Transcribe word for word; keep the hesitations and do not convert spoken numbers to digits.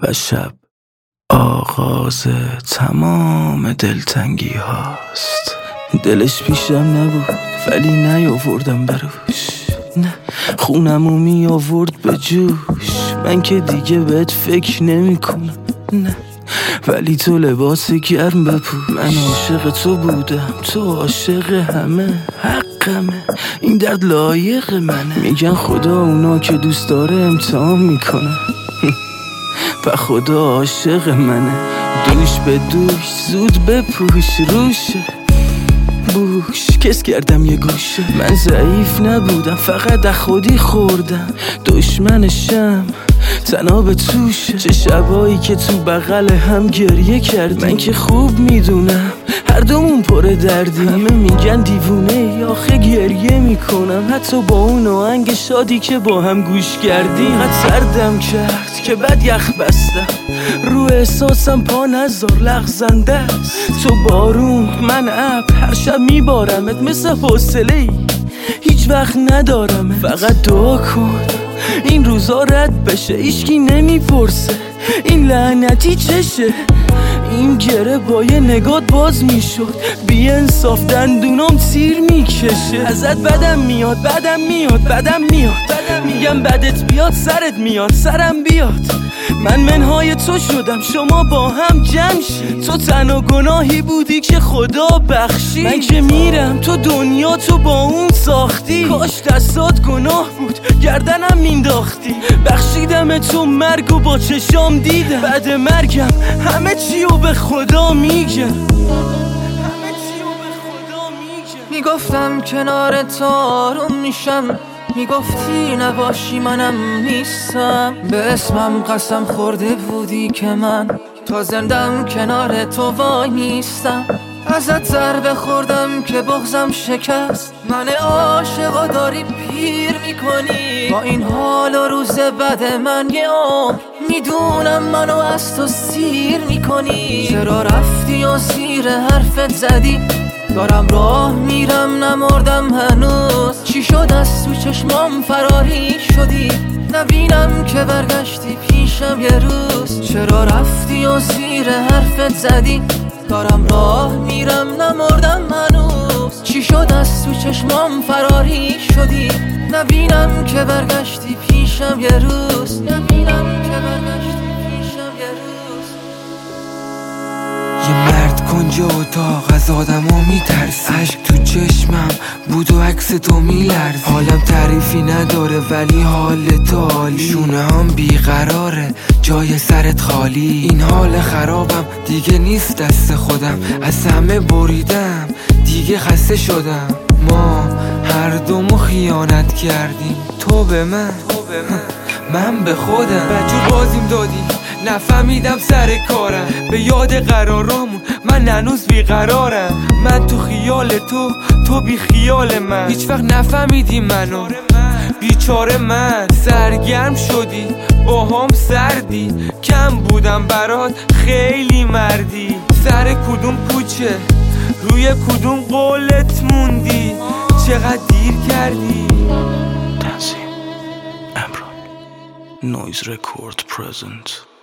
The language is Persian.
و شب آغاز تمام دلتنگی هاست. دلش پیشم نبود ولی نیاوردم بروش، نه خونمو می آورد به جوش. من که دیگه بهت فکر نمی کنم، نه ولی تو لباس گرم بپوش. من عاشق تو بودم، تو عاشق همه، حقمه این درد لایق منه. میگن خدا اونا که دوست داره امتحان میکنه و خدا عاشق منه. دوش به دوش زود بپوش روشه بوش، کس کردم یه گوشه. من ضعیف نبودم فقط از خودی خوردم، دشمنشم تنها به توشه. چه شبایی که تو بغل هم گریه کرد، من که خوب میدونم هر دومون پر دردی. همه میگن دیوونه ای آخه گریه میکنم، حتی با اون آهنگ شادی که با هم گوش کردیم. قد سردم کرد که بعد یخ بستم، رو احساسم پا نذار لغزنده است. تو بارون من ابر، هر شب میبارمت مثل حوصله ای هیچ وقت ندارمت. فقط دعا کن این روزا رد بشه، هیچکی نمیپرسه این لعنتی چشه. این گره با یه نگات باز میشد، بی انصاف دندونام تیر میکشه. ازت بدم میاد بدم میاد بدم میاد، میگم بدت بیاد سرت میاد سرم بیاد. من منهای تو شدم شما با هم جمع شید، تو تنها گناهی بودی که خدا بخشید. من که میرم تو دنیا تو با اون ساختی، کاش دستات گناه بود گردنم مینداختی. بخشیدم تو مرگ و با چشام دیدم، بعد مرگم همه چیو به خدا میگم. میگفتم کنار تو آروم میشم، میگفتی نباشی منم نیستم. به اسمم قسم خورده بودی که من تا زندم کنار تو وای نیستم. ازت ضربه خوردم که بغزم شکست، من عاشقا داری پیر میکنی. با این حال و روز بد من یه عمر میدونم منو از تو سیر میکنی. چرا رفتی و زیر حرفت زدی، دارم راه میرم نمردم هنوز. چی شد از تو چشمام فراری شدی، نبینم که برگشتی پیشم یه روز. چرا رفتی و زیر حرفت زدی، دارم راه میرم نمردم هنوز. چی شد از تو چشمام فراری شدی، نبینم که برگشتی پیشم یه روز. نبینم که برگشتی پیشم یه روز. یه مرد کنجا اتاق از آدم ها میترس، عشق تو چشمم بود و عکس تو میلرز. حالم تعریفی نداره ولی حال تو عالی، شونه هم بیقراره جای سرت خالی. این حال خرابم دیگه نیست دست خودم، از همه بریدم دیگه خسته شدم. ما هر دومو خیانت کردیم، تو به من من به خودم. بجور بازیم دادی نفهمیدم سر کارم، به یاد قرارامون من هنوز بیقرارم. من تو خیال تو، تو بی خیال من، هیچ وقت نفهمیدی منو بیچاره من. سرگرم شدی با هم سردی، کم بودم برات خیلی مردی. سر کدوم کوچه روی کدوم قولت موندی، چقدر دیر کردی. تنظیم امران، نویز رکورد پرزنت.